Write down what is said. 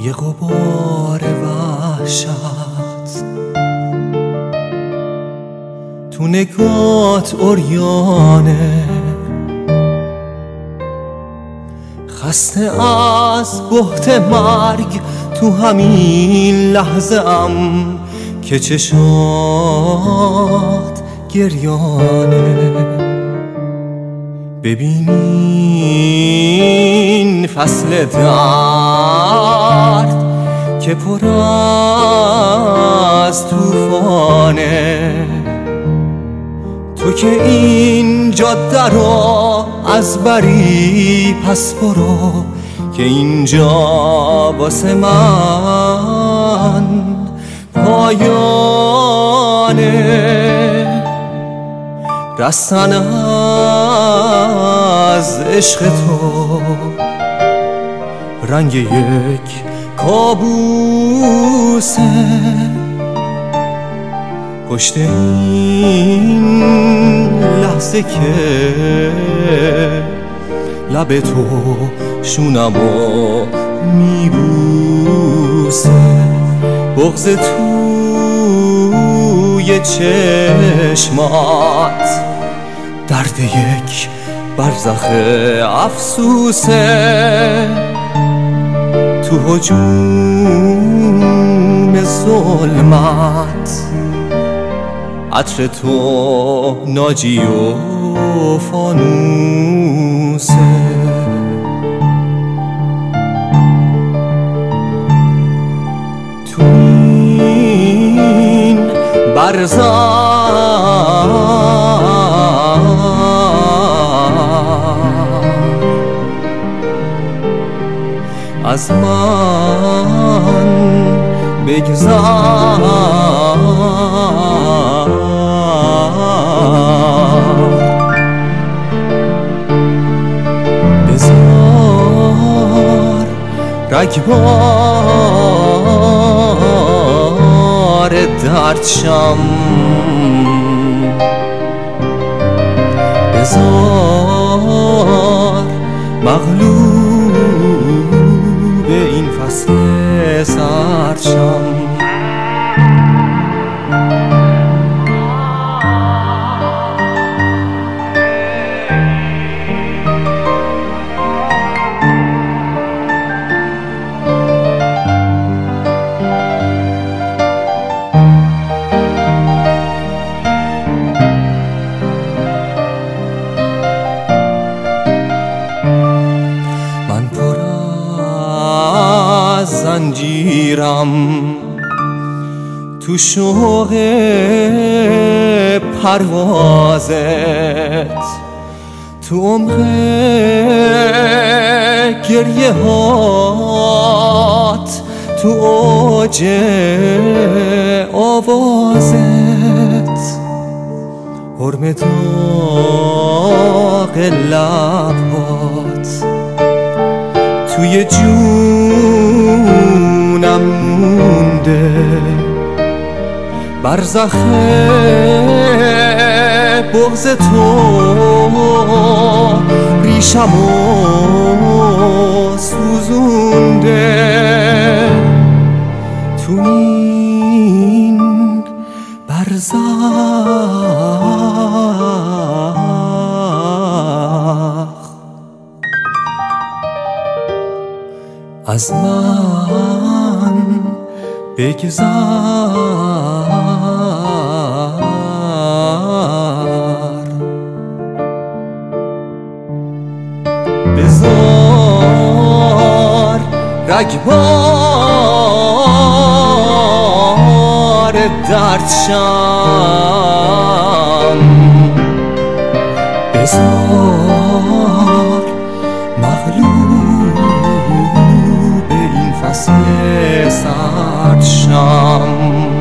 یه غبار وحشت تو نگات عریانه، خسته از بهت مرگ تو همین لحظه ام که چشات گریانه. ببینین فصل درد که پر از طوفانه، تو که این جاده رو از بری پس برو که اینجا واسه من پایانه. رستن از عشق تو رنگ یک کابوسه، پشت این لحظه که لب تو شونمو میبوسه، بغض توی چشمات درد یک برزخ افسوسه، تو هجوم ظلمت عطر تو ناجی و فانوسه. تو این از من بگذر، بذار رگبار درد شم، بذار مغلوب این فصل سرد شم. زنجیرم تو شوق پروازت، تو عمق گریه هات، تو اوج آوازت، حرم داغ لبات توی جونم مونده، برزخ بغض تو ریشمو سوزونده، تو این برزخ از من بگذر، بذار رگبار درد شم، بذار مغلوب این فصل سرد شم.